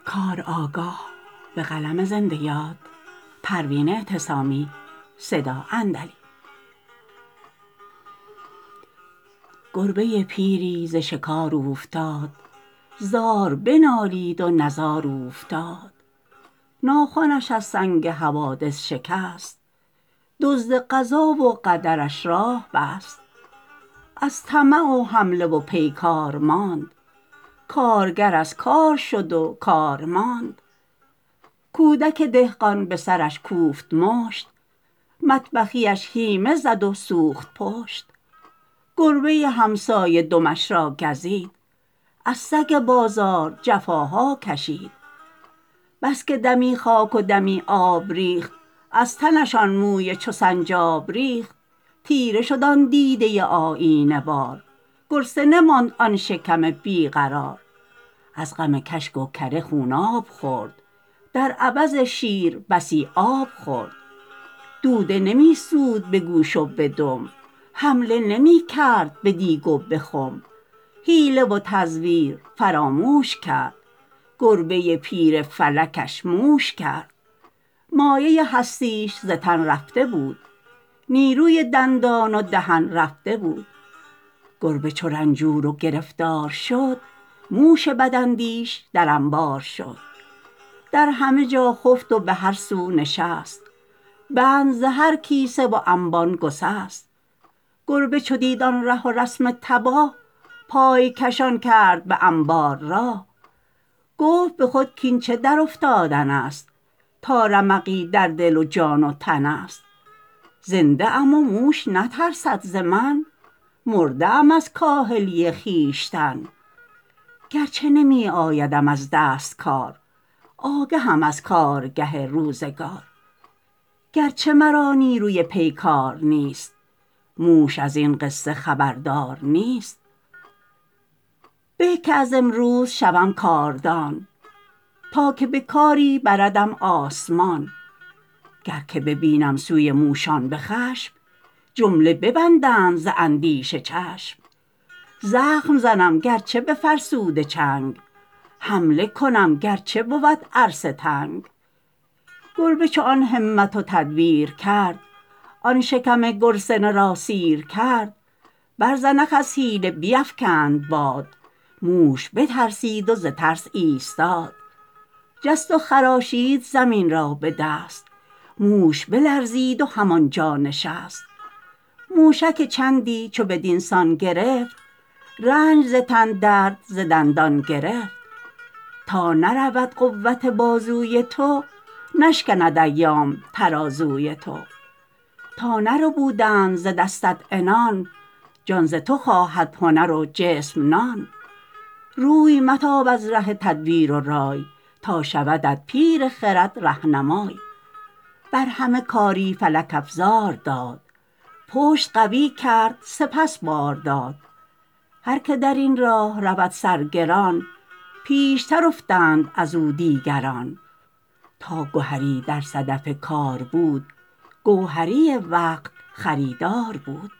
گربه پیری ز شکار اوفتاد زار بنالید و نزار اوفتاد ناخنش از سنگ حوادث شکست دزد قضا و قدرش راه بست از طمع و حمله و پیکار ماند کارگر از کار شد و کار ماند کودک دهقان به سرش کوفت مشت مطبخیش هیمه زد و سوخت پشت گربه همسایه دمش را گزید از سگ بازار جفاها کشید بس که دمی خاک و دمی آب ریخت از تنش آن موی چو سنجاب ریخت تیره شد آن دیده آیینه وار گرسنه ماند آن شکم بی قرار از غم کشک و کره خوناب خورد در عوض شیر بسی آب خورد دوده نمی سود به گوش و به دم حمله نمی کرد به دیگ و به خم حیله و تزویر فراموش کرد گربه پیر فلکش موش کرد مایه هستیش ز تن رفته بود نیروی دندان و دهن رفته بود گربه چو رنجور و گرفتار شد موش بداندیش در انبار شد در همه جا خفت و به هر سو نشست بند ز هر کیسه و انبان گسست گربه چو دید آن ره و رسم تباه پای کشان کرد به انبار راه گفت به خود کاین چه درافتادنست تا رمقی در دل و جان و تن است زنده ام و موش نترسد ز من مرده ام از کاهلی خویشتن گرچه نمی آیدم از دست کار آگهم از کارگه روزگار گرچه مرا نیروی پیکار نیست موش ازین قصه خبردار نیست به که از امروز شوم کاردان تا که به کاری بردم آسمان گر که ببینم سوی موشان به خشم جمله ببندند ز اندیشه چشم زخم زنم گرچه به فرسوده چنگ حمله کنم گرچه بود عرصه تنگ گربه چو آن همت و تدبیر کرد آن شکم گرسنه را سیر کرد بر زنخ از حیله بیفکند باد موش بترسید و ز ترس ایستاد جست و خراشید زمین را به دست موش بلرزید و همانجا نشست موشک چندی چو بدین سان گرفت رنج ز تن درد ز دندان گرفت تا نرود قوت بازوی تو نشکند ایام ترازوی تو تا نربودند ز دستت عنان جان ز تو خواهد هنر و جسم نان روی متاب از ره تدبیر و رای تا شودت پیر خرد رهنمای بر همه کاری فلک افزار داد پشت قوی کرد سپس بار داد هر که درین راه رود سرگران پیشتر افتند ازو دیگران تا گهری در صدف کار بود گوهری وقت خریدار بود